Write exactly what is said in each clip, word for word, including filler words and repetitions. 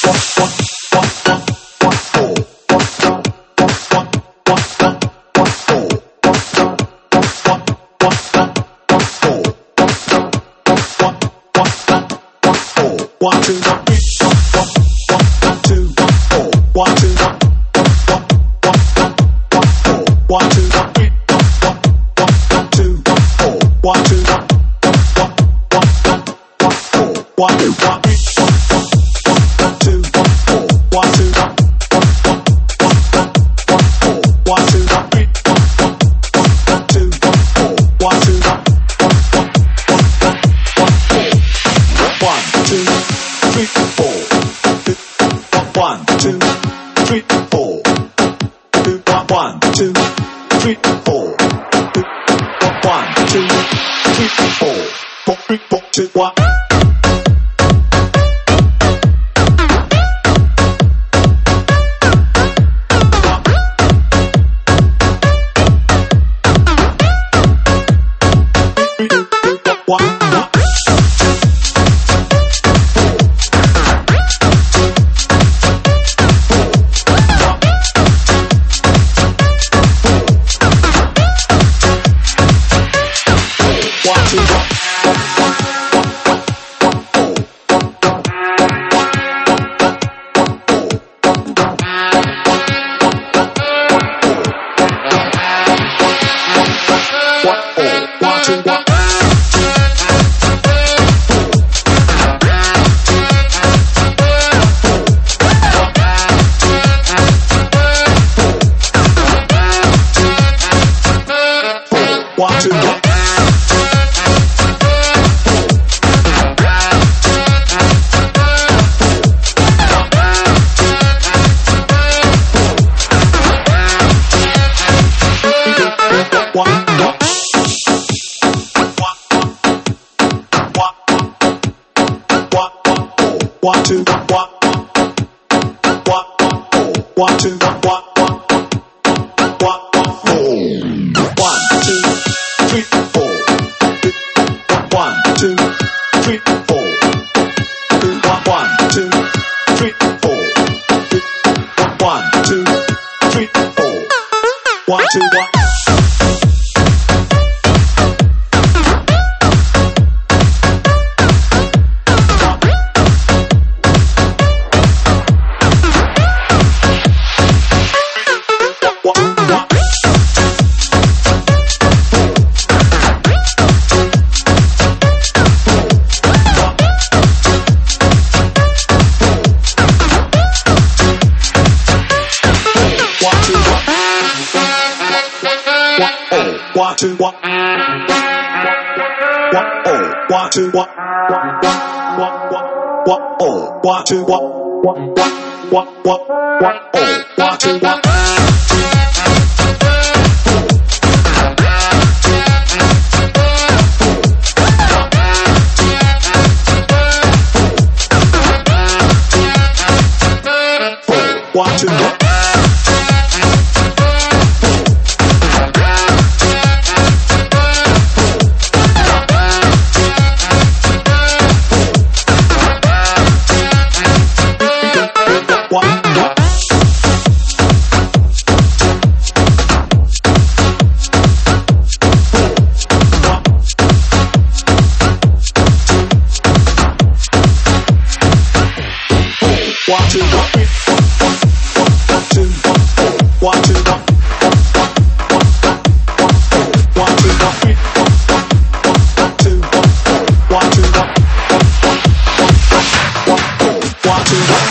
One, two, one, two, four. One, two, one, two, two, four. One, two, one, two, one, two, four. One, two, one, two, two, four. One, two, one, two, three, four. One, two, three, four. One, two, three, four. One, two, three, four. Four, three, four, two, one. One, two, one. One, two, one, one, one, two, one, one, one, one, two, three, four. One, two, three, four. One, two, three, four. One, two, three, four. One, two, one. One, two, one, one, oh, one, two, one, one, one, one, oh, one, two, one, one, one, one, one, oh, one, two, one. One, two, one. One, two, one, two, one, two, one, one, two, one, two, one, two, one, one, two, one.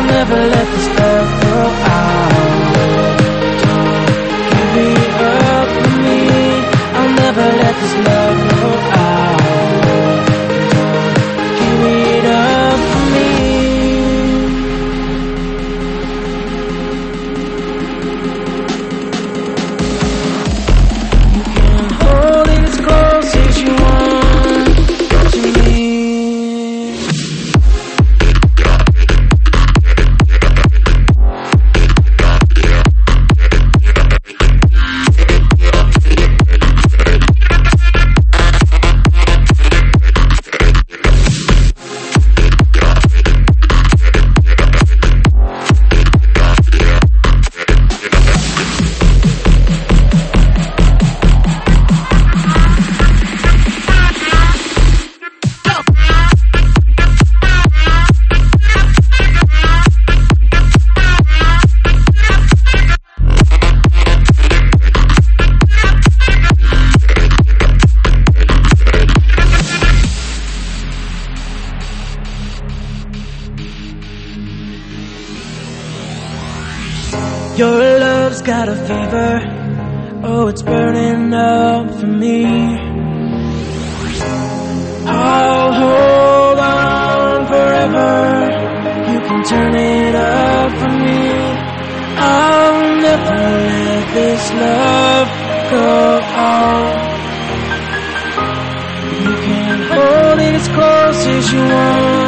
never let this love go out. Don't give it up for me. I'll never let this love go out. Don't give it up for me. You can hold it as close as you want to me. Your love's got a fever, oh, it's burning up for me. I'll hold on forever, you can turn it up for me. I'll never let this love go out. You can hold it as close as you want